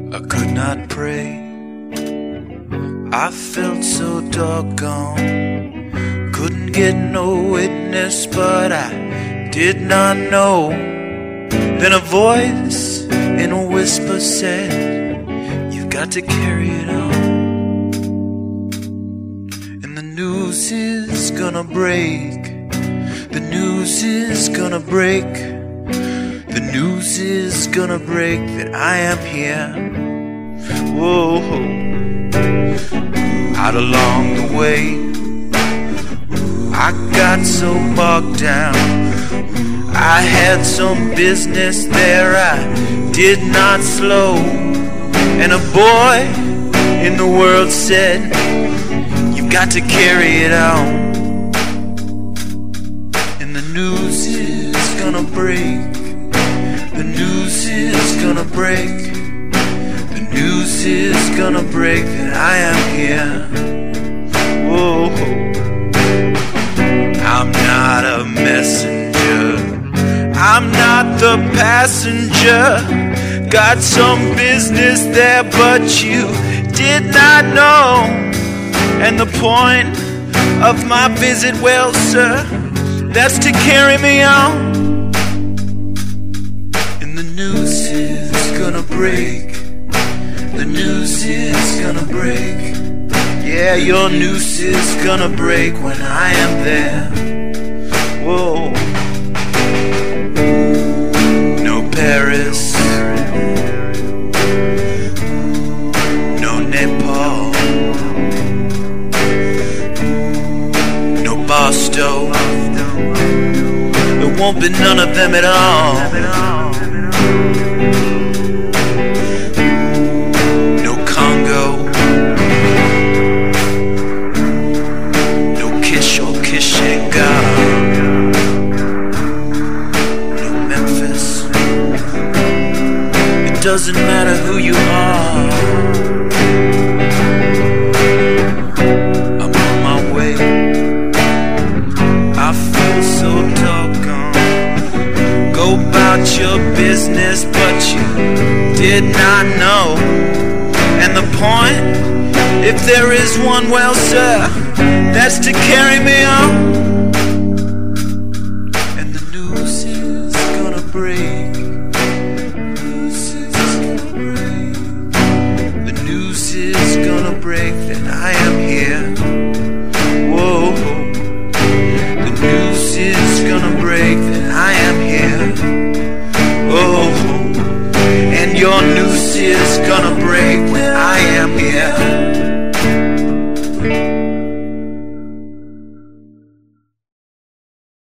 I could not pray. I felt so doggone. Couldn't get no witness, but I did not know. Then a voice in a whisper said, "You've got to carry it on." And the news is gonna break. The news is gonna break. The news is gonna break that I am here. Whoa. Out along the way, I got so bogged down. I had some business there, I did not slow. And a boy in the world said, "You've got to carry it on." And the news is gonna break. The news is gonna break. The news is gonna break that I am here. Whoa. I'm not a messenger. I'm not the passenger. Got some business there, but you did not know. And the point of my visit, well, sir, that's to carry me on. And the news is gonna break. The news is gonna break. Yeah, your noose is gonna break when I am there. Whoa. No Paris, no Nepal, no Boston. There won't be none of them at all. No Congo, no Kish or Kishinga, no Memphis. It doesn't matter who you are. I'm on my way. I feel so doggone. Go about your business, but you did not know. And the point, if there is one, well, sir, that's to carry me on. And the news is gonna break. The news is gonna break. The news is gonna break that I am here. Whoa. The news is gonna break that I am here. Oh, and your noose is gonna break when